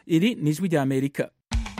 Iri ni ijwi rya Amerika.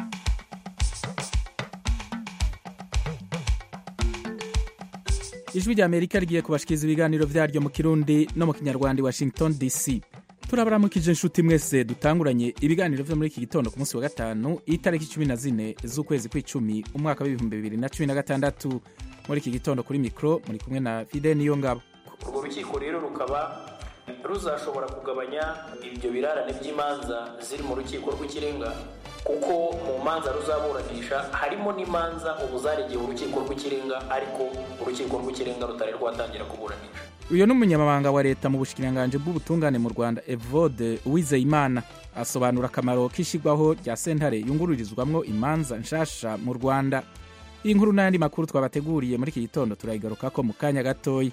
Ijwi rya Amerika rigiye kubashikiriza ibiganiro vyaryo mu Kirundi no mu Kinyarwanda Washington DC. Turabaramukije inshuti mwese dutanguranye ibiganiro vyo muri iki gitondo ku munsi wa gatanu itariki 14 z'ukwezi kw'icumi umwaka wa 2016. Muri iki gitondo kuri mikro muri kumwe na Fide Niyongabo. Urwo rukiko rero rukaba ruzashobora kugabanya ibyo birarane by'imanza ziri mu rukiko rw'ikirenga, kuko mu manza ruzaburanisha harimo n'imanza ubu zaregeye urukiko rw'ikirenga ariko urukiko rw'ikirenga rutari rwatangira kuburanisha. Uyo n'umunyamabanga wa leta mu bushikiranganje bw'ubutungane mu Rwanda Evode Uwizeyimana asobanura akamaro k'ishigwaho rya sentare yungururizwamwo imanza nshasha mu Rwanda. Iyi nkuru n'ayandi makuru twabateguriye muri iki gitondo turayigarukako mu kanya gatoyi.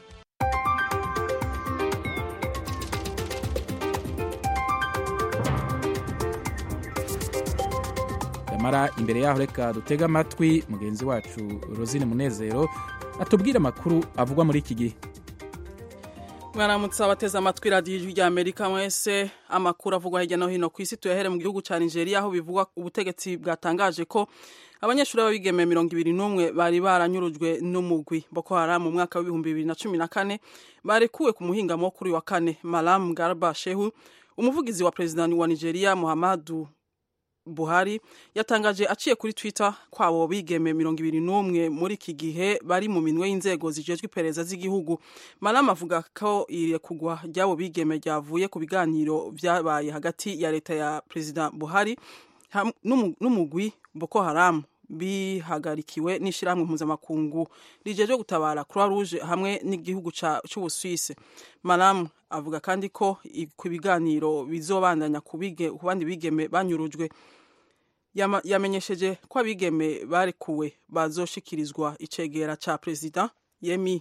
Mara imbere yaho reka dutega amatwi mugenzi wacu Rosine Munezero atubwira amakuru avugwa muri iki gihe. Mwaramutse abateze amatwi radio y'ijwi rya Amerika mwese. Amakuru avugwa hirya no hino ku isi tuyahere mu gihugu ca Nigeria aho bivugwa ubutegetsi bwatangaje ko abanyeshuri b'abigeme 21 bari baranyurujwe n'umugwi Boko Haram mu mwaka wa 2014 barekuwe ku muhingamo kuri wa kane. Malam Garba Shehu, umuvugizi wa president wa Nigeria Muhammadu Buhari, yatangaje aciye kuri Twitter kwabo bigeme 21 muri iki gihe bari mu minwe y'inzego zijejwe iperereza z'igihugu. Malam avuga ko irekugwa ryabo bigeme ryavuye ku biganiro vyabaye hagati ya leta ya President Buhari n'umugwi Boko Haram bihagarikiwe n'ishiramwe mpuzamakungu rijeje gutabara Croix Rouge hamwe n'igihugu c'Ubusuwisi. Malam avuga kandi ko ku biganiro bizobandanya ku bandi bigeme banyurujwe. Yamenyesheje ko abigeme barekuwe bazoshikirizwa icegera ca President Yemi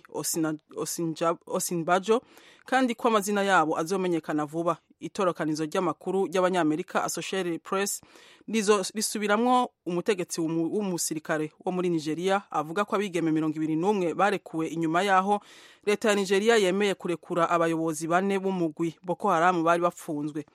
Osinbajo kandi ko amazina yabo azomenyekana vuba. Itorokanizo ry'amakuru y'abanyamerika Associated Press risubiramwo umutegetsi w'umusirikare wo muri Nigeria avuga ko abigeme 21 barekuwe inyuma yaho leta ya Nigeria yemeye kurekura abayobozi 4 b'umugwi Boko Haram bari bapfunzwe.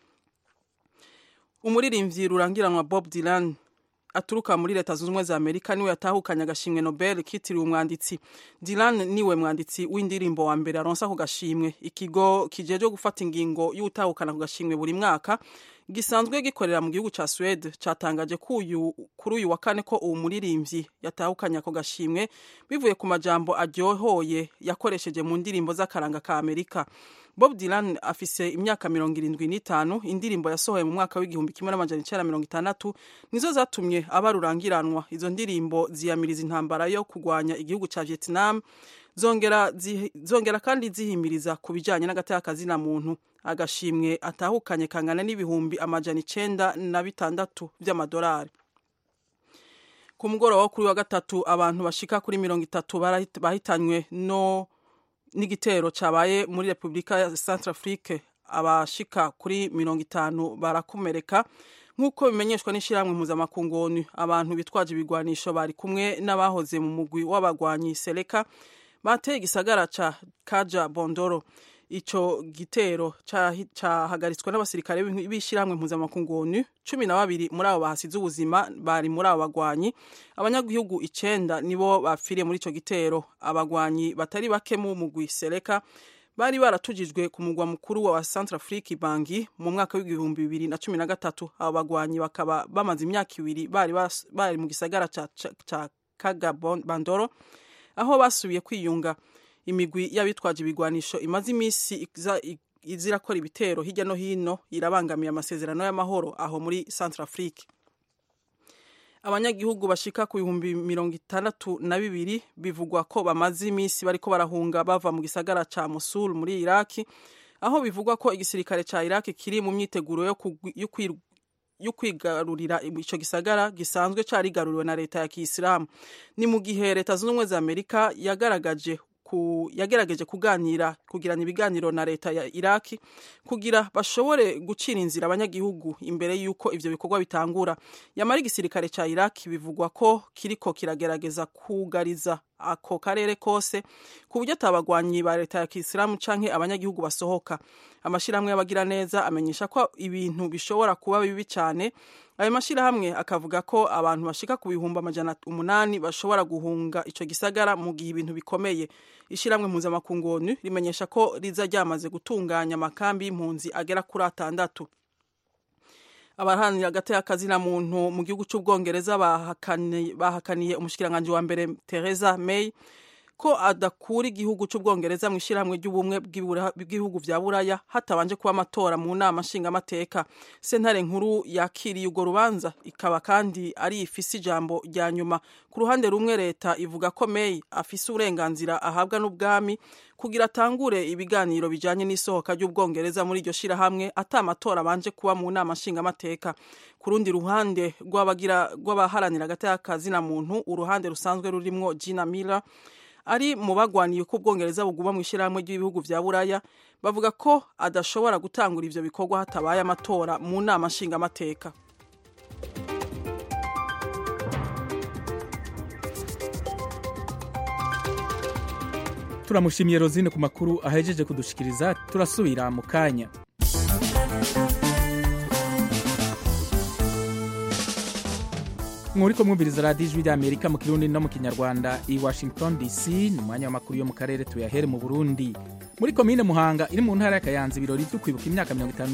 Umuririmbyi rurangiranwa Bob Dylan aturuka muri leta zunze ubumwe za Amerika niwe yatahukanye agashimwe Nobel kitiriwe umwanditsi. Dylan niwe mwanditsi w'indirimbo wa mbere aronsa ku gashimwe. Ikigo kijeje gufata ingingo y'utahukana ku gashimwe buri mwaka gisanzwe gikorera mu gihugu ca Sweden catangaje kuri uyu wa kane ko uwo muririmbyi yatahukanye ako gashimwe bivuye ku majambo aryohoye yakoresheje mu ndirimbo z'akaranga ka Amerika. Bob Dylan afise imyaka 75, indirimbo yasohoye mu mwaka w'1960 nizo zatumye abarurangiranwa. Izo ndirimbo ziyamiriza intambara yo kugwanya igihugu ca Vietnam, zongera kandi zihimiriza ku bijanye n'agateka na muntu. Agashimwe atahukanye kangana n'ibihumbi 906 vy'amadolari. Ku mugoroba wo kuri wa gatatu abantu bashika kuri 30 bahitanywe n'igitero cabaye muri Republika ya Centrafrique. Abashika kuri 50 barakomereka nk'uko bimenyeshwa n'ishiramwe mpuzamakungu ONU. Abantu bitwaje ibigwanisho bari kumwe n'abahoze mu mugwi w'abagwanyi Seleka bateye igisagara ca Kaja Bondoro. Ico gitero cahagaritswe n'abasirikare b'ishiramwe mpuzamakungu ONU. 12 muri abo bahasize ubuzima bari muri abo bagwanyi. Abanyagihugu 9 nibo bapfiriye muri ico gitero. Abagwanyi batari bake mu mugwi Seleka bari baratujijwe ku mugwa mukuru wa Centrafrique Bangui mu mwaka w'2013. Abo bagwanyi bakaba bamaze imyaka 2 bari mu gisagara ca Kaga Bandoro aho basubiye kwiyunga. Imigwi y'abitwaje ibigwanisho imaze imisi izirakora ibitero hirya no hino irabangamiye amasezerano y'amahoro aho muri Centrafrique. Abanyagihugu bashika ku 62 bivugwa ko bamaze imisi bariko barahunga bava mu gisagara ca Mosul muri Iraki, aho bivugwa ko igisirikare ca Iraki kiri mu myiteguro yo kwigarurira ico gisagara gisanzwe carigaruriwe na leta ya Kiyisilamu. Ni mu gihe leta zunze ubumwe za Amerika yagerageje kuganira kugirana ibiganiro na leta ya Iraki kugira bashobore gucira inzira abanyagihugu imbere y'uko ivyo bikorwa bitangura. Yamara igisirikare ca Iraki bivugwa ko kiriko kiragerageza kugariza ako karere kose ku buryo atabagwanyi ba leta ya Kisilamu canke abanyagihugu basohoka. Amashirahamwe y'abagira neza amenyesha ko ibintu bishobora kuba bibi cyane. Ayo mashirahamwe akavuga ko abantu bashika ku bihumbi 800 bashobora guhunga ico gisagara mu gihe ibintu bikomeye. Ishiramwe mpuzamakungu ONU rimenyesha ko riza ryamaze gutunganya amakambi y'impunzi agera kuri 6. Abaharanira agateka na muntu mu gihugu c'Ubwongereza bahakaniye umushikiranganje wa mbere Theresa May ko adakura igihugu c'Ubwongereza mu ishiramwe ry'ubumwe bw'ibihugu vya Buraya hatabanje kuba amatora mu nama nshingamateka. Sentare nkuru yakiriye urwo rubanza ikaba kandi ari ifise ijambo rya nyuma. Ku ruhande rumwe leta ivuga ko May afise uburenganzira ahabwa n'ubwami kugira atangure ibiganiro bijanye n'isohoka ry'Ubwongereza muri iryo shirahamwe atamatora banje kuba mu nama nshingamateka. Ku rundi ruhande rw'abaharanira agateka na muntu, uruhande rusanzwe rurimwo Gina Miller ari mu bagwaniye ko Ubwongereza buguma mu ishyirahamwe ry'ibihugu vya Buraya, bavuga ko adashobora gutangura ivyo bikorwa hatabaye amatora mu nama nshingamateka. Turamushimiye Rosine ku makuru ahejeje kudushikiriza. Turasubira mu kanya. Muriko mwumviriza Radio Ijwi ry'Amerika mu Kirundi no mu Kinyarwanda i Washington DC. Ni umwanya w'amakuru yo mu karere tuyahere mu Burundi. Muri komine Muhanga iri mu ntara ya Kayanza, ibirori byo kwibuka imyaka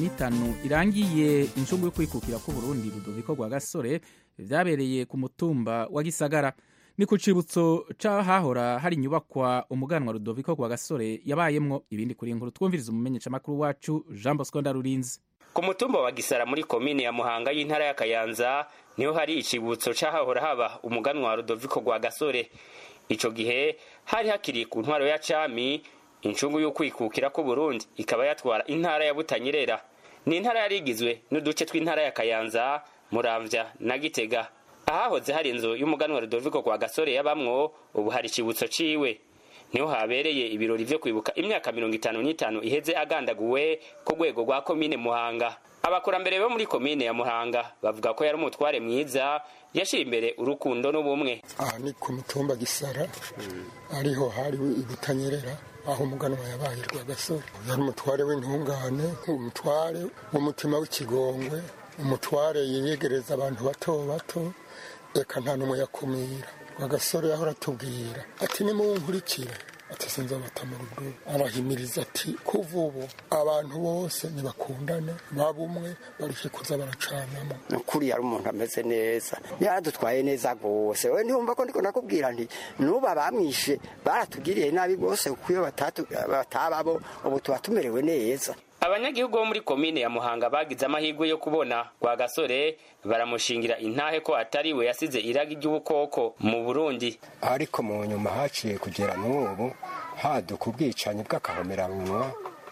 55 irangiye inshungu yo kwikukira ku Burundi Rudoviko Rwagasore vyabereye ku mutumba wa Gisagara. Ni ku cibutso c'ahahora hari inyubakwa umuganwa Rudoviko Rwagasore yabayemwo. Ibindi kuri inkuru twumviriza umumenyesha makuru wacu Jean Bosco Ndarurinzi. Ku mutumba wa Gisara muri komine ya Muhanga y'intara ya Kayanza niho hari icibutso c'ahahora haba umuganwa wa Rudoviko Rwagasore. Ico gihe hari hakiri ku ntwaro ya cami incungu yo kwikukira ku Burundi ikaba yatwara intara ya Butanyerera. Ni intara yari igizwe n'uduce tw'intara ya Kayanza, Muramvya na Gitega. Ahahoze hari inzu y'umuganwa Rudoviko Rwagasore yabamwo, ubu hari icibutso ciwe. Niho habereye ibirori vyo kwibuka imyaka 55 iheze agandaguwe ku rwego rwa komine Muhanga. Abakurambere bo muri komine ya Muhanga bavuga ko yari umutware mwiza yashira imbere urukundo n'ubumwe. Ni ku mutumba Gisara ariho hari Butanyerera aho umuganwa yabaye Rwagasore. Yari umutware w'intungane, umutware w'umutima w'ikigongwe, umutware yegereza abantu bato bato, eka nta numwe yakumira. Rwagasore yahora atubwira ati nimunkurikire, ati sinzobata mu rugo. Arahimiriza ati kuva ubu abantu bose nibakundane babumwe bareke kuza baracanamo. Nukuri yari umuntu ameze neza, yaradutwaye neza gose. We ntiwumva ko ndiko nakubwira nti nuba bamwishe baratugiriye nabi gose kuko iyo batababo ubu tubatumerewe neza. Abanyagihugu bo muri komine ya Muhanga bagize amahirwe yo kubona Rwagasore baramushingira intahe ko atari we yasize iragi ry'ubukoko mu Burundi. Ariko mu nyuma haciye kugera n'ubu haduka ubwicanyi bw'akahomeranwa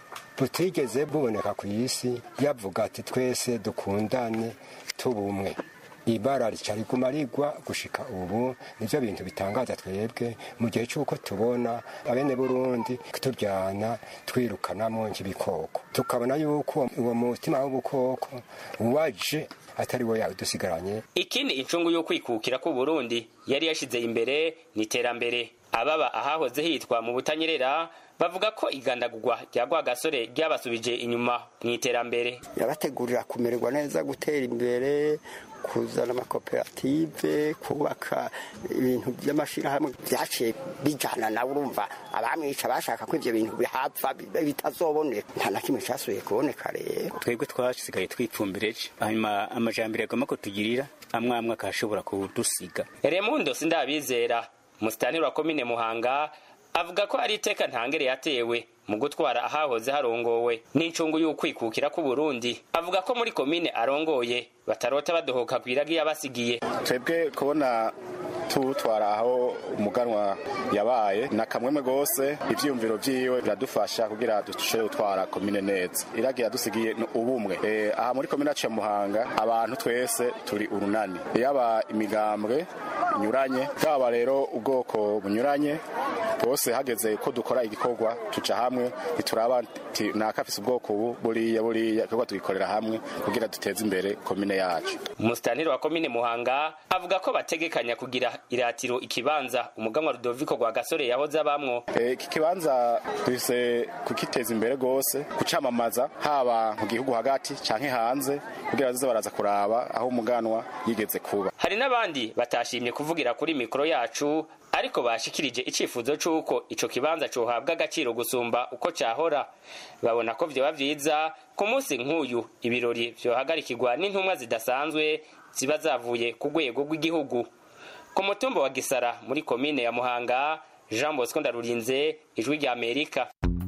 butigeze buboneka ku isi. Yavuga ati twese dukundane tubumwe. Ibara ricari kumarigwa gushika ubu nivyo bintu bitangaza twebwe mu gihe cyuko tubona abene Burundi turyana twirukanamo nk'ibikoko, tukabona yuko uwo mutima w'ubukoko waje atari wo yadusigaranye. Ikindi incungu yo kwikukira ku Burundi yari yashize imbere ni terambere. Ababa ahahoze hitwa mu Butanyerera bavuga ko igandagurwa rya Rwagasore ryabasubije inyuma mu iterambere. Yabategurira kumererwa neza, gutera imbere, kuzana amakoperative, kubaka ibintu by'amashirahamwe byaciye bijana na urumva abamwica bashaka ko ivyo bintu bihapfa bitazoboneka. Nta na kimwe cyasuye kuboneka rero. Twebwe twasigaye twipfumbireje, hanyuma amajambere agomba kutugirira amwamwe akashobora kudusiga. Remundo Sindabizera, musitanteri wa komine Muhanga, avuga ko ari iteka ntangere yatewe mu gutwara ahahoze harongowe n'incungu y'ukwikukira ku Burundi. Avuga ko muri komine arongoye batarota badohoka kwiragi yabasigiye. Twebwe kubona tutwara aho umuganwa yabaye na kamweme gose, ivyumviro vyiwe biradufasha kugira dushobore gutwara komine neza. Iragi yadusigiye ubumwe. Aha muri komine ya Muhanga abantu twese turi urunani, yaba imigambwe inyuranye, kaba rero ubwoko bunyuranye, bose hageze ko dukora igikorwa tuca hamwe ntituraba nakafise ubwoko buriya igikorwa tugikorera hamwe kugira duteze imbere komine yacu. Umusitanteri wa komine Muhanga avuga ko bategekanya kugira iratiro ikibanza umuganwa Rudoviko Rwagasore yahoze abamwo. Iki kibanza dufise kukiteza imbere gose kucamamaza haba mu gihugu hagati canke hanze kugira baze baraza kuraba aho umuganwa yigeze kuba. Hari n'abandi batashimye kuvugira kuri mikro yacu ariko bashikirije icifuzo c'uko ico kibanza cohabwa agaciro gusumba uko cahora. Babona ko vyoba vyiza ku munsi nk'uyu ibirori vyohagarikirwa n'intumwa zidasanzwe ziba zavuye ku rwego rw'igihugu. Ku mutumba wa Gisara muri komine ya Muhanga, Jean Bosco Ndarurinze, Ijwi rya Amerika.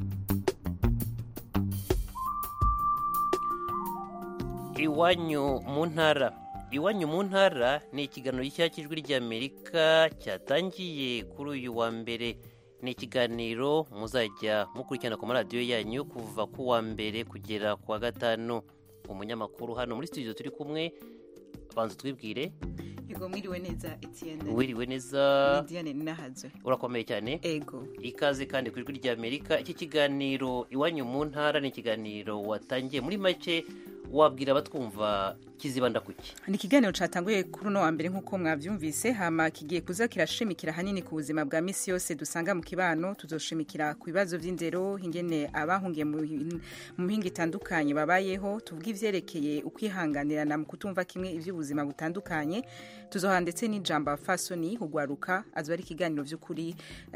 Iwanyu mu ntara. Iwanyu mu ntara ni ikiganiro cy'Ijwi rya Amerika cyatangiye kuri uyu wa mbere. Ni ikiganiro muzajya mukurikirana ku maradiyo yanyu kuva ku wa mbere kugera ku wa gatanu. Umunyamakuru hano muri studio turi kumwe, banza twibwire. Yego, mwiriwe neza Etienne. Wiriwe neza. Diane Ninahaze. Urakomeye cyane. Ego. Ikaze kandi ku Ijwi rya Amerika. Iki kiganiro Iwanyu mu ntara ni ikiganiro watangiye muri make, wabwira abatwumva kizibanda kuki? Ni ikiganiro catanguye kuri no wa mbere nkuko mwavyumvise, hama kigiye kuza kirashimikira hanini ku buzima bwa misi yose dusanga mu kibano. Tuzoshimikira ku bibazo vy'indero, ingene abahungiye mu mpinga itandukanye babayeho, tuvuga ivyerekeye ukwihanganirana mu kutumva kimwe ivy'ubuzima butandukanye. Tuzoha ndetse n'ijambo fasoni hugwaruka, azo ari ikiganiro vy'ukuri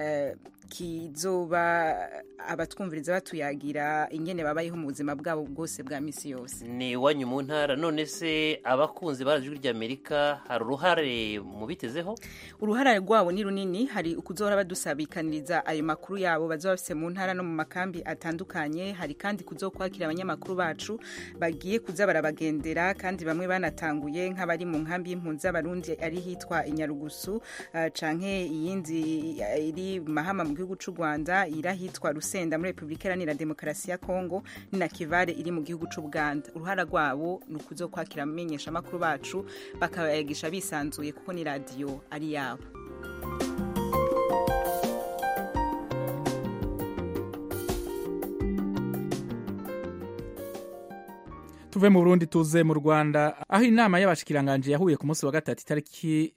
kizoba abatwumviriza batuyagira ingene babayeho mu buzima bwabo bwose bwa misi yose. Ni Iwanyu mu ntara. None se abakunzi b'Ijwi rya Amerika hari uruhare mu bitezeho? Uruhare rwabo ni runini. Hari ukuzohora badusabikaniriza ayo makuru yabo bazoba bafise mu ntara no mu makambi atandukanye. Hari kandi kuzokwakira abanyamakuru bacu bagiye kuza barabagendera, kandi bamwe banatanguye nk'abari mu nkambi y'impunzi z'Abarundi ari hitwa Inyarugusu, canke iyindi iri Mahama mu gihugu c'u Rwanda, irahitwa Rusenda muri Republika Iharanira Demokarasi ya Kongo, ni na Kivale iri mu gihugu c'u Buganda. Uruhara rwabo ni ukuzokwakira amenyesha amakuru bacu bakabayagisha bisanzuye kuko ni radio ari yabo. Tuve mu Burundi tuze mu Rwanda, aho inama y'abashikiranganje yahuye ku munsi wa gatatu itariki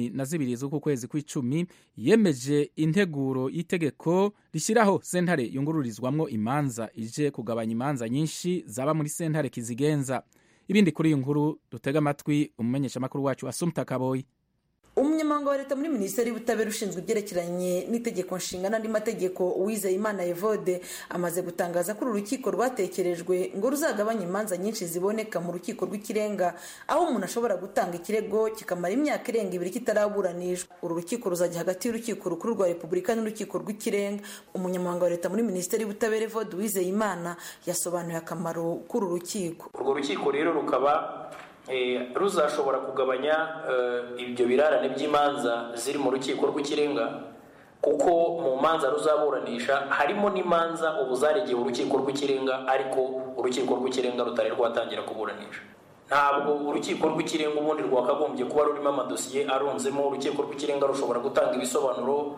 12 z'uku kwezi kw'icumi yemeje integuro y'itegeko rishyiraho sentare yungururizwamwo imanza ije kugabanya imanza nyinshi zaba muri sentare kizigenza. Ibindi kuri iyi nkuru dutega amatwi umumenyeshamakuru wacu Assumpta Kaboyi. Umunyamabanga wa leta muri minisiteri y'ubutabera ushinzwe ibyerekeranye n'itegeko nshinga n'andi mategeko Uwizeyimana Evode amaze gutangaza ko uru rukiko rwatekerejwe ngo ruzagabanya imanza nyinshi ziboneka mu rukiko rw'ikirenga, aho umuntu ashobora gutanga ikirego kikamara imyaka irenga 2 kitaraburanishwa. Uru rukiko ruzajya hagati y'urukiko rukuru rwa Repubulika n'urukiko rw'ikirenga. Umunyamabanga wa leta muri minisiteri y'ubutabera Evode Uwizeyimana yasobanuye akamaro k'uru rukiko. Urwo rukiko rero rukaba ruzashobora kugabanya ibyo birarane by'imanza ziri mu rukiko rw'ikirenga, kuko mu manza ruzaburanisha harimo n'imanza ubu zaregeye urukiko rw'ikirenga ariko urukiko rw'ikirenga rutari rwatangira kuburanisha. Ntabwo urukiko rw'ikirenga ubundi rwakagombye kuba rurimo amadosiye arunzemo. Urukiko rw'ikirenga rushobora gutanga ibisobanuro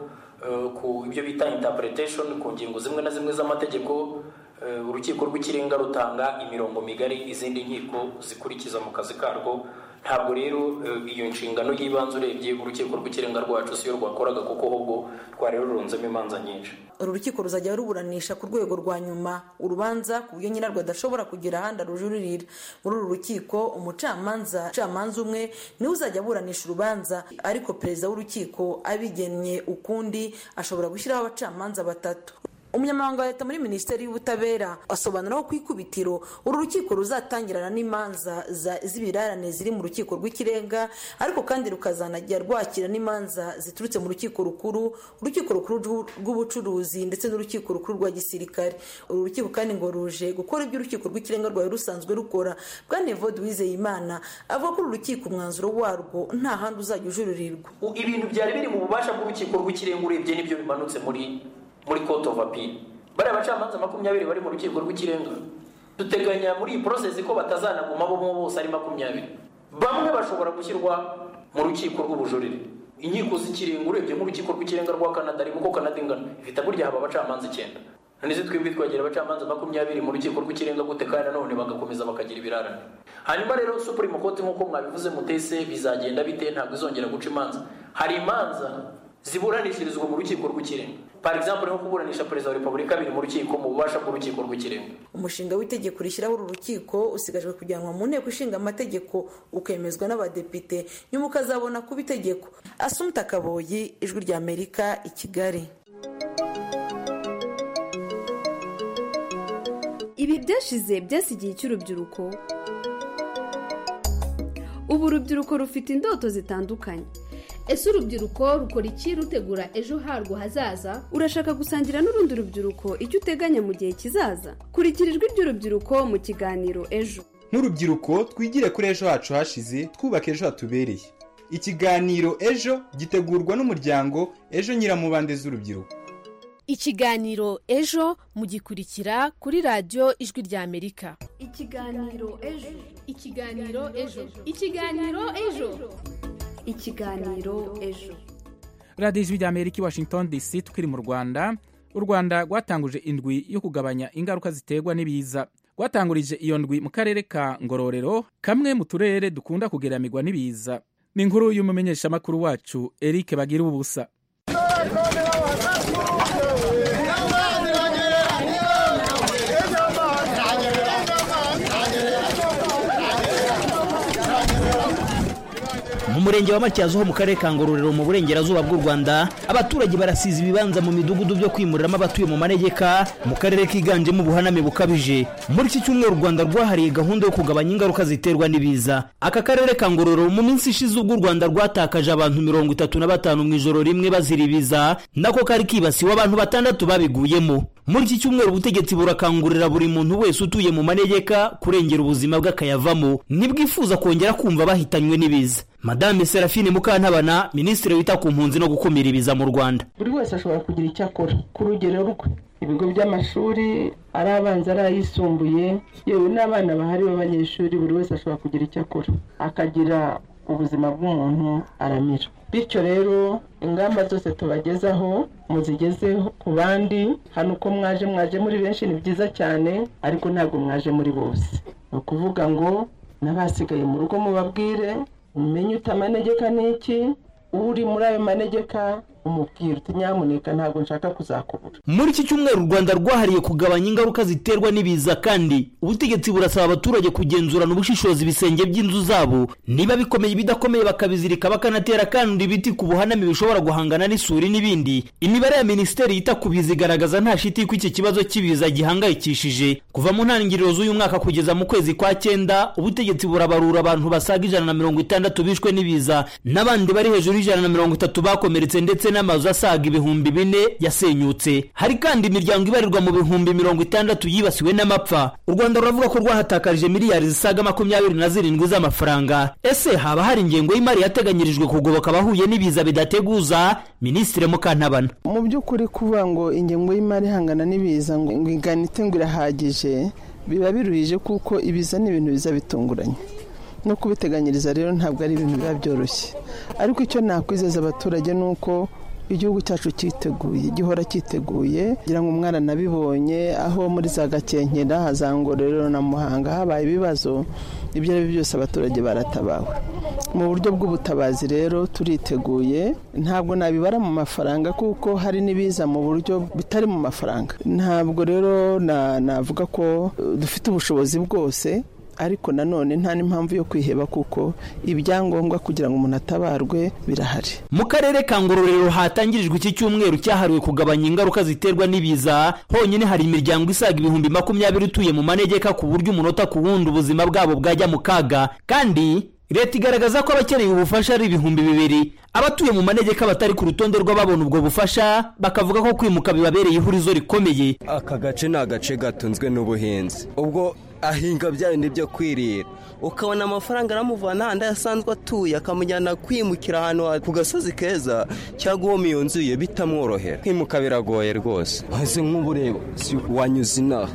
ku ibyo bita interpretation ku ngingo zimwe na zimwe z'amategeko. Urukiko rw'ikirenga rutanga imirongo migari izindi nkiko zikurikiza mu kazi karwo. Ntabwo rero iyo nshingano y'ibanze urebye urukiko rw'ikirenga rwacu siyo rwakoraga, kuko ahubwo twari rurunzemo imanza nyinshi. Uru rukiko ruzajya ruburanisha ku rwego rwa nyuma urubanza ku buryo nyirarwo adashobora kugira ahandi arujuririra. Muri uru rukiko umucamanza umwe niwe uzajya aburanisha urubanza, ariko perezida w'urukiko abigennye ukundi ashobora gushyiraho abacamanza 3. Umunyamabanga wa leta muri minisiteri y'ubutabera asobanura ko kwikubitiro uru rukiko ruzatangirana n'imanza z'ibirarane ziri mu rukiko rw'ikirenga, ariko kandi rukazanajya rwakira n'imanza ziturutse mu rukiko rukuru, urukiko rukuru rw'ubucuruzi ndetse n'urukiko rukuru rwa gisirikare. Uru rukiko kandi ngo ruje gukora ibyo urukiko rw'ikirenga rwawe rusanzwe rukora. Bwana Evode Uwizeyimana avuga ko uru rukiko umwanzuro warwo nta handi uzajya ujuririrwa. Ibintu byari biri mu bubasha bw'urukiko rw'ikirenga urebye nibyo bimanutse muri court of appeal. Bari abacamanza 20 bari mu rukiko rw'ikirenga. Duteganya muri iyi process ko batazanaguma bo bose ari 20. Bamwe bashobora gushyirwa mu rukiko rw'ubujurire. inkiko z'ikirenga urebye nk'urukiko rw'ikirenga rwa Canada arimo ko Canada ingana ifite burya haba abacamanza 9 none twebwe twagera abacamanza 20 mu rukiko rw'ikirenga gute kandi nanone bagakomeza bakagira ibirarane. Hanyuma rero Supreme Court nk'uko mwabivuze mutese bizagenda bite ntabwo izongera guca imanza. Hari imanza ziburanishirizwa mu rukiko rw'ikirenga, par exemple nko kuburanisha perezida wa repubulika biri mu rukiko mu bubasha bw'urukiko rw'ikirenga. Umushinga w'itegeko rishyiraho uru rukiko usigajwe kujyanwa mu nteko ishinga amategeko ukemezwa n'abadepite nyuma ukazabona kuba itegeko. Assumpta Kaboyi, Ijwi rya Amerika, i Kigali. Ibi byashize byasigiye cy'urubyiruko. Ubu urubyiruko rufite indoto zitandukanye. Ese urubyiruko rukora iki rutegura ejo harwo hazaza? Urashaka gusangira n'urundi rubyiruko icyo uteganya mu gihe kizaza? Kurikira Ijwi ry'urubyiruko mu kiganiro Ejo. Nk'urubyiruko twigire kuri ejo hacu hashize twubaka ejo hatubereye. Ikiganiro Ejo gitegurwa n'umuryango Ejo Nyiramubande z'urubyiruko. Ikiganiro Ejo mugikurikira kuri radio Ijwi rya Amerika. Ikiganiro Ejo. Ikiganiro Ejo. Ikiganiro Ejo. Ikiganiro Ejo. Radio Ijwi rya Amerika, Washington DC. Tukiri mu Rwanda. U Rwanda rwatanguje indwi yo kugabanya ingaruka ziterwa n'ibiza. Rwatangurije iyo ndwi mu karere ka Ngororero, kamwe mu turere dukunda kugeramirwa n'ibiza. Ni inkuru y'umumenyeshamakuru wacu Eric Bagira ubusa. Mu murenge wa Matyazo ho mu karere ka Ngororero mu burengerazuba bw'u Rwanda, abaturage barasiza ibibanza mu midugudu byo kwimuriramo abatuye mu manegeka mu karere kiganjemo ubuhaname bukabije. Muri iki cyumweru u Rwanda rwahariye gahunda yo kugabanya ingaruka ziterwa n'ibiza. Aka karere ka Ngororero mu minsi ishize ubwo u Rwanda rwatakaje abantu 35 mu ijoro rimwe bazira ibiza, nako kari kibasiwe abantu 6 babiguyemo. Muri iki cyumweru ubutegetsi burakangurira buri muntu wese utuye mu manegeka kurengera ubuzima bw'akayavamo nibwifuza kongera kumva bahitanywe n'ibiza. Madame Serafine Mukantabana, Minisitiri wita ku mpunzi no gukumira ibiza mu Rwanda. Buri wese ashobora kugira icyo akora ku rugero rwe. Ibigo by'amashuri ari abanza ari ayisumbuye, yewe n'abana bahari b'abanyeshuri, buri wese ashobora kugira icyo akora akagira ubuzima bw'umuntu aramira. Bityo rero ingamba zose tubagezaho muzigezeho ku bandi. Hano uko mwaje muri benshi ni byiza cyane, ariko ntabwo mwaje muri bose. Ni ukuvuga ngo n'abasigaye mu rugo mubabwire umenye utamanegeka n'iki, uri muri ayo manegeka umubwira uti nyamuneka ntabwo nshaka kuzakubura. Muri iki cyumweru u Rwanda rwahariye kugabanya ingaruka ziterwa n'ibiza, kandi ubutegetsi burasaba abaturage kugenzurana ubushishozi ibisenge by'inzu zabo, niba bikomeye ibidakomeye bakabizirika, bakanatera kandi ibiti ku buhaname bishobora guhangana n'isuri n'ibindi. Imibare ya Minisiteri yita ku biza igaragaza nta shiti ko iki kibazo cy'ibiza gihangayikishije. Kuva mu ntangiriro z'uyu mwaka kugeza mu kwezi kwa 9 ubutegetsi burabarura abantu basaga 160 bishwe n'ibiza, n'abandi bari hejuru y'130 bakomeretse, ndetse n'amazu asaga 4,000 yasenyutse. Hari kandi imiryango ibarirwa mu 60 yibasiwe n'amapfa. U Rwanda ruravuga ko rwahatakarije miliyari zisaga 27 z'amafaranga. Ese haba hari ingengo y'imari yateganyirijwe kugoboka abahuye n'ibiza bidateguza? Minisitiri Mukantabana: mu by'ukuri kuvuga ngo ingengo y'imari hangana n'ibiza ngo inganite ngo irahagije biba biruhije, kuko ibiza ni ibintu biza bitunguranye. No kubiteganyiriza rero ntabwo ari ibintu biba byoroshye, ariko icyo nakwizeza abaturage nuko igihugu cyacu cyiteguye, gihora cyiteguye. Ngira ngo umwana nabibonye aho muri za Gakenkera, Hazangororero na Muhanga habaye ibibazo, ibyo ari byose abaturage baratabawe. Mu buryo bw'ubutabazi rero turiteguye, ntabwo nabibara mu mafaranga kuko hari nibiza mu buryo bitari mu mafaranga. Ntabwo rero navuga ko dufite ubushobozi bwose, ariko nanone nta n'impamvu yo kwiheba kuko ibyangombwa kugira ngo umuntu atabarwe birahari. Mu karere ka Ngororero hatangirijwe iki cyumweru cyahariwe kugabanya ingaruka ziterwa n'ibiza. Honyine hari imiryango isaga 20,000 utuye mu manegeka ku buryo umunota ku wundi ubuzima bwabo bwajya mu kaga, kandi leta igaragaza ko abakeneye ubufasha ari 2,000. Abatuye mu manegeka batari ku rutonde rw'ababona ubwo bufasha bakavuga ko kwimuka bibabereye ihurizo rikomeye. Aka gace ni agace gatunzwe n'ubuhinzi, ubwo ahinga byarinde byo kwirira, ukabona amafaranga aramuvana ahandi asanzwe atuye akamujyana kwimukira ahantu ku gasozi keza cyangwa uwo mu nzu ye bitamworohera. Kwimuka biragoye rwose. Hase nk'ubureba si wanyuze inaha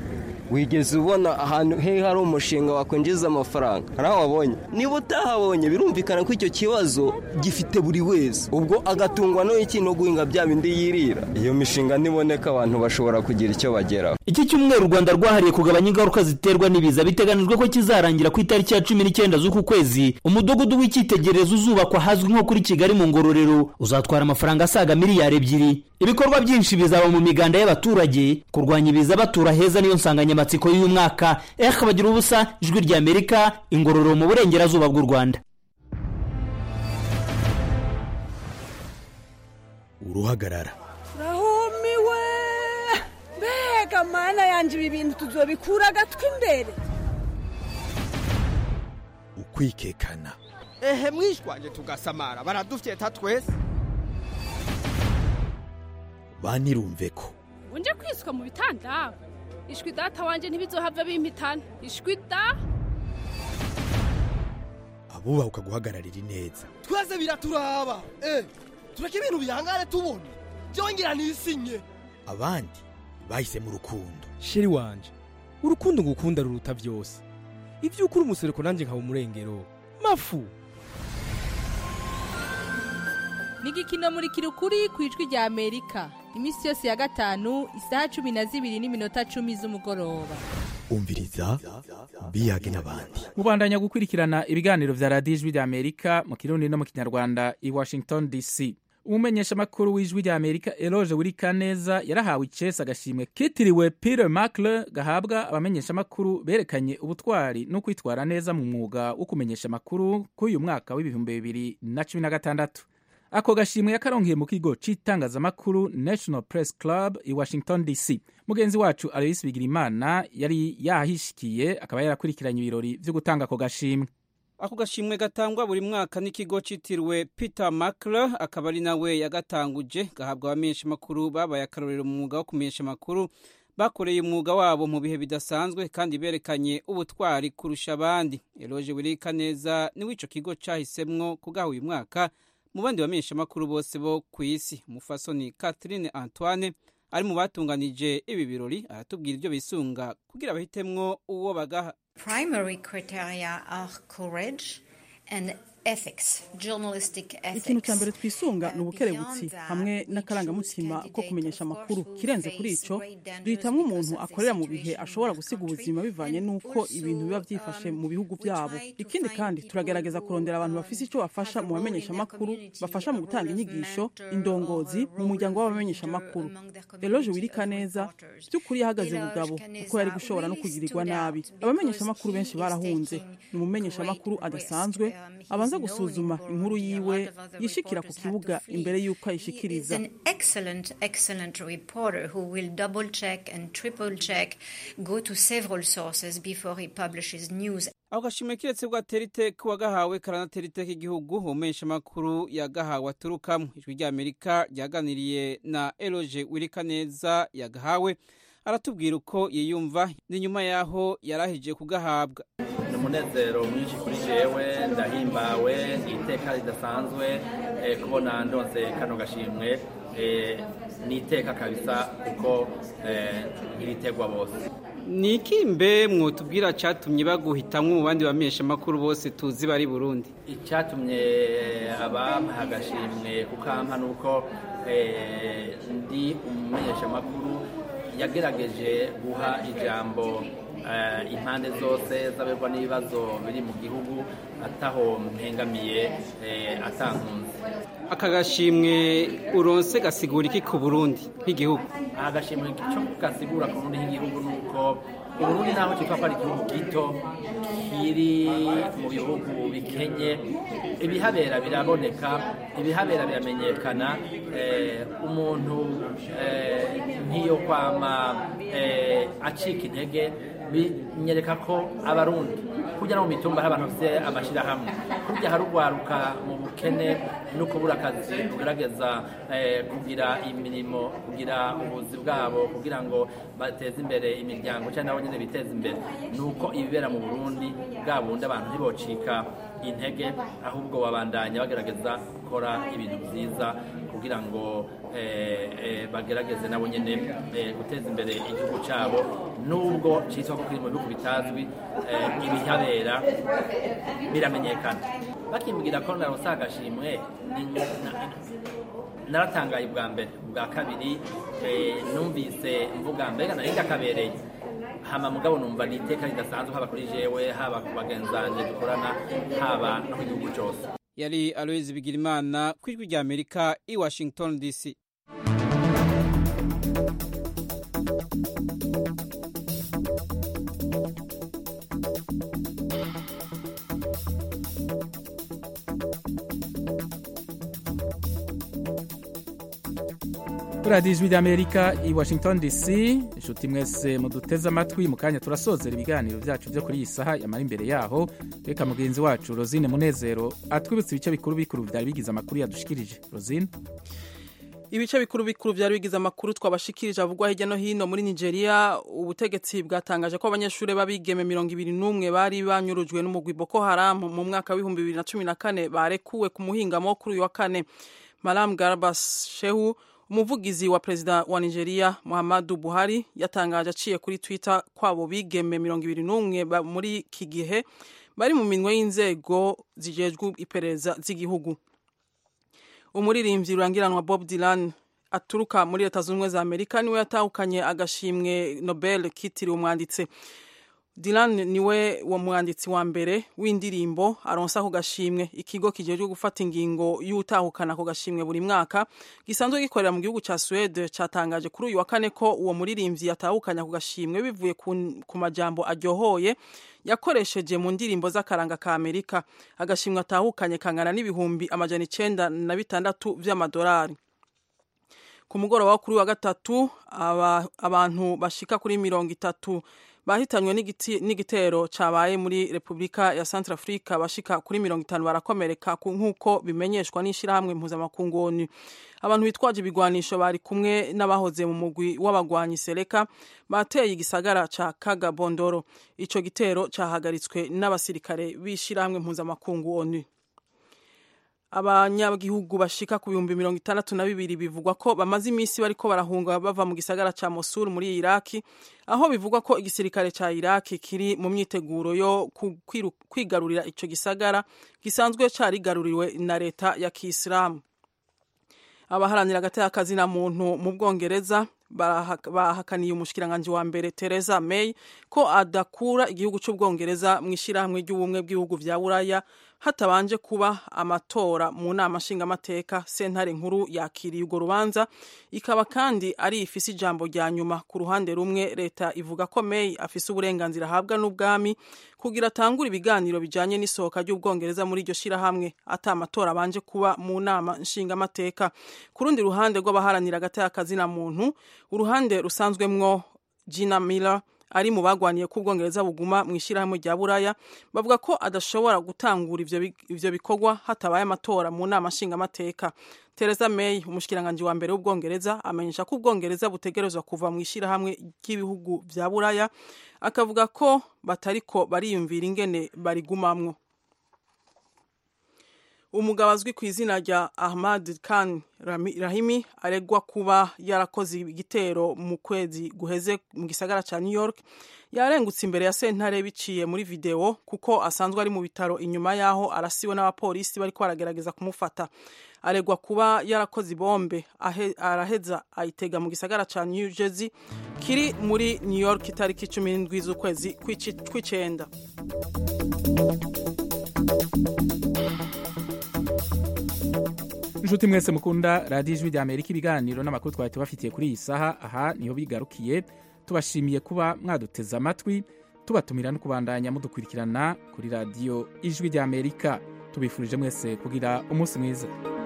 wigeze ubona ahantu he hari umushinga wakwinjiza amafaranga hari aho wabonye niba utahabonye birumvikana ko icyo kibazo gifite buri wese ubwo agatungwa n'iki no guhinga bya bindi yirira iyo mishinga niboneka abantu bashobora kugira icyo bageraho. Iki cyumweru u Rwanda rwahariye kugabanya ingaruka ziterwa n'ibiza biteganijwe ko kizarangira ku itariki ya 19 z'uku kwezi. Umudugudu w'icyitegererezo uzubakwa hazwi nko kuri Kigali mu Ngororero uzatwara amafaranga asaga miliyari 2. Ibikorwa byinshi bizaba mu miganda y'abaturage kurwanya ibiza batura heza niyo nsanganyamatsiko y'uyu mwaka. Bagira ubusa ijwi rya Amerika Ingororero mu burengerazuba bw'u Rwanda. Uruhagarara rahumiwe mbega mana yanje ibi bintu tuzobikura agatwi imbere. ukwikekana ehe mwishwanje tugasamara baradufyeta twese banirumve ko unje kwiswa mu bitanda ishwi data wanje ntibizohava bimpitana ishwi da abubaha ukaguhagararira ineza twese biraturaba tureke ibintu bihangane tubone byongera nisinye abandi bahise mu rukundo. Sheri wanje urukundo ngukunda ruruta byose ivyo ukuri umusereko nanje nkaba umurengero mafu Nigikino muri kirukuri kwijwi rya Amerika imisi yose ya gatanu isaha 12:10 z'umugoroba. Umviriza biyage n'abandi. Mubandanya gukurikirana ibiganiro vya Radio Ijwi rya Amerika mu Kirundi no mu Kinyarwanda i Washington DC. Umumenyesha makuru w'Ijwi rya Amerika Eloge Wirikaneza yarahawe icesa agashimwe kitiriwe Peter Mackler gahabwa abamenyesha makuru berekanye ubutwari no kwitwara neza mu mwuga wo kumenyesha makuru kuri uyu mwaka w'2016. Ako gashimwe yakaronkiye mu kigo c'itangazamakuru National Press Club i Washington DC. Mugenzi wacu Alois Bigirimana yari yahishikiye akaba yarakurikiranye ibirori vyo gutanga ako gashimwe. Ako gashimwe gatangwa buri mwaka n'ikigo citiriwe Peter Mackler akaba ari nawe yagatanguje gahabwa abamenyesha makuru babaye akarorero mu mwuga wo kumenyesha makuru bakoreye umwuga wabo mu bihe bidasanzwe kandi berekanye ubutwari kurusha abandi. Eloge Wirikaneza ni w'ico kigo cahisemwo kugaha uyu mwaka mu bandi bamenyesha makuru bose bo kw'isi. Umufasoni Catherine Antoine ari mu batunganije ibi birori aratubwira ibyo bisunga kugira bahitemwo uwo bagaha. Primary criteria are courage and ethics, journalistic ethics. Ikintu cya mbere twisunga ni ubukerebutsi hamwe n'akarangamutima ko kumenyesha amakuru. Kirenze kuri ico duhitamwo umuntu akorera mu bihe ashobora gusiga ubuzima bivanye n'uko ibintu biba byifashe mu bihugu byabo. Ikindi kandi turagerageza kurondera abantu bafise ico bafasha mu bamenyesha makuru, bafasha mu gutanga inyigisho, indongozi mu muryango w'abamenyesha makuru. Eloge Wirikaneza by'ukuri yahagaze mugabo kuko yari gushobora no kugirirwa nabi. Abamenyesha makuru benshi barahunze. Ni umumenyesha makuru adasanzwe abanza gusuzuma inkuru yiwe yishikira ku kibuga imbere yuko ayishikiriza. An excellent reporter who will double check and triple check, go to several sources before he publishes news. Ako gashimwe kiretse bwaterite kuwagahawe karanaterite k'igihugu umesha makuru yagahawe aturukamwe. Ijwi rya Amerika ryaganiriye na Eloge Wirikaneza yagahawe aratubwira uko yiyumva ni nyuma yaho yarahije kugahabwa. Umunezero mwinshi kuri jewe ndahimbawe iteka ridasanzwe kubona ndonse kano gashimwe niteka kabisa kuko iritegwa bose. Niki mbe mwotubwira cyatumye baguhitamwe mu bandi bamenyesha makuru bose tuzi bari Burundi? Icyatumye abampaha agashimwe kukampa nuko ndi umumenyesha makuru yagerageje guha ijambo impande zose zaberwa n'ibibazo biri mu gihugu ataho mpengamiye atankunze. Aka gashimwe uronse gasigura iki ku Burundi nk'igihugu? Agashimwe cyo gasigura ku Burundi nk'igihugu nuko Burundi naho cyitwa ko ari igihugu gito kiri mu bihugu bikenye, ibihabera biraboneka, ibihabera biramenyekana, umuntu nkiyo kwama acika intege binyereka ko abarundi kugira mu mitumba abantu bafite amashirahamwe kujya harugwaruka mu bukene no kubura akazi kugerageza kugira imirimo kugira ubuzi bwabo kugira ngo bateze imbere imiryango cyangwa nabo nyene biteze imbere nuko ibibera mu Burundi bwabundi abantu ntibocika intege ahubwo babandanya bagerageza gukora ibintu byiza ku kugira ngo bagerageze nabo nyene guteza imbere igihugu cyabo nubwo cyitwa ko kiri mu bihugu bitazwi ibihabera biramenyekana bakimbwira ko naronse agashimwe naratangaye bwa mbere bwa kabiri numvise mvuga mbega nari ndakabereye hama mugabo numva ni iteka ridasanzwe haba kuri jewe haba ku bagenzi banje dukorana haba no mu gihugu cyose. Yari Aloys Bigirimana ku ijwi rya Amerika i Washington DC. radiyo ijwi ry'amerika i Washington DC. inshuti mwese muduteze amatwi mu kanya turasozera ibiganiro byacu byo kuri iyi saha yamara imbere yaho reka mugenzi wacu Rosine Munezero atwibutse ibice bikuru bikuru byari bigize amakuru yadushikirije. Rosine, ibice bikuru bikuru byari bigize amakuru twabashikirije avugwa hirya no hino muri Nigeria. Ubutegetsi bwatangaje ko abanyeshuri b'abigeme 21 bari banyurujwe n'umugwi Boko Haram mu mwaka wa 2014 barekuwe ku muhingamo kuri uyu wa kane. Malam Garba Shehu, umuvugizi wa perezida wa Nigeria Muhammadu Buhari, yatangaje aciye kuri Twitter kwabo bigeme 21 muri iki gihe bari mu minwe y'inzego zijejwe iperereza z'igihugu. Umuririmbyi rurangiranwa Bob Dylan aturuka muri Leta Zunze Ubumwe za Amerika niwe yatahukanye agashimwe Nobel kitiriwe umwanditsi. Dylan niwe wa mwanditsi wa mbere w'indirimbo aronsa ku gashimwe. Ikigo kijejwe gufata ingingo y'utahukana ku gashimwe buri mwaka gisanzwe gikorera mu gihugu ca Sweden catangaje kuri uyu wa kane ko uwo muririmbyi yatahukanya ku gashimwe bivuye ku majambo aryohoye yakoresheje mu ndirimbo z'akaranga ka Amerika. Agashimwe atahukanye kangana n'ibihumbi 906 vy'amadolari. Ku mugoroba kuri wa gatatu abantu bashika kuri 30 bahitanywe n'igitero cabaye muri Republika ya Centrafrica, bashika kuri 50 barakomereka nk'uko bimenyeshwa n'ishirahamwe mpuzamakungu ONU. Abantu bitwaje ibigwanisho bari kumwe n'abahoze mu mugwi w'abagwanyi Seleka bateye igisagara ca Kagabondoro. Ico gitero cahagaritswe n'abasirikare b'ishirahamwe mpuzamakungu ONU. Abanyagihugu bashika ku 62,000 bivugwa ko bamaze imisi bariko barahunga bava mu gisagara ca Mosul muri Iraki, aho bivugwa ko igisirikare ca Iraki kiri mu myiteguro yo kwigarurira ico gisagara gisanzwe carigaruriwe na leta ya Kiislamu. Abaharanira agateka na muntu mu Bwongereza bahakaniye umushikiranganje wa mbere Theresa May ko adakura igihugu c'Ubwongereza mu ishirahamwe ry'ubumwe bw'ibihugu vya Buraya hatabanje kuba amatora mu nama nshingamateka. Sentare nkuru yakiriye urwo rubanza, ikaba kandi ari ifise ijambo rya nyuma. Ku ruhande rumwe leta ivuga ko May afise uburenganzira ahabwa n'ubwami kugira atangura ibiganiro bijanye n'isohoka ry'Ubwongereza muri iryo shirahamwe ata amatora abanje kuba mu nama nshingamateka. Ku rundi ruhande rw'abaharanira agateka na muntu, uruhande rusanzwemwo Gina Miller ari mu bagwaniye ku Bwongereza buguma mu ishirahamwe rya Buraya, bavuga ko adashobora gutangura ivyo bikorwa hatabaye amatora mu nama nshingamateka. Theresa May, umushikiranganje wa mbere w'Ubwongereza, amenyesha ko Ubwongereza butegerezwa kuva mu ishirahamwe ry'ibihugu vya Buraya, akavuga ko batariko bariyumvira ingene barigumamwo. Umugabo azwi ku izina rya Ahmad Khan Rahimi aregwa kuba yarakoze igitero mu kwezi guheze mu gisagara ca New York yarengutse imbere ya sentare biciye muri video kuko asanzwe ari mu bitaro inyuma yaho arasiwe n'abapolisi bariko baragerageza kumufata. Aregwa kuba yarakoze bombe araheza ayitega mu gisagara ca New Jersey kiri muri New York itariki 17 z'ukwezi kw'icenda. inshuti mwese mukunda radiyo ijwi rya Amerika, ibiganiro n'amakuru twari tubafitiye kuri iyi saha aha niho bigarukiye. Tubashimiye kuba mwaduteze amatwi, tubatumira no kubandanya mudukurikirana kuri radiyo ijwi rya Amerika. Tubifurije mwese kugira umunsi mwiza.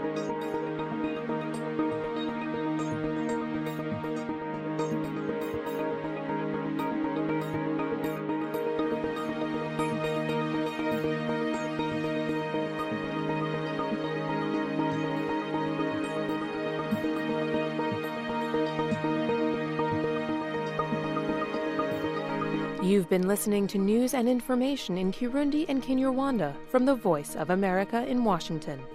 You've been listening to news and information in Kirundi and Kinyarwanda from the Voice of America in Washington.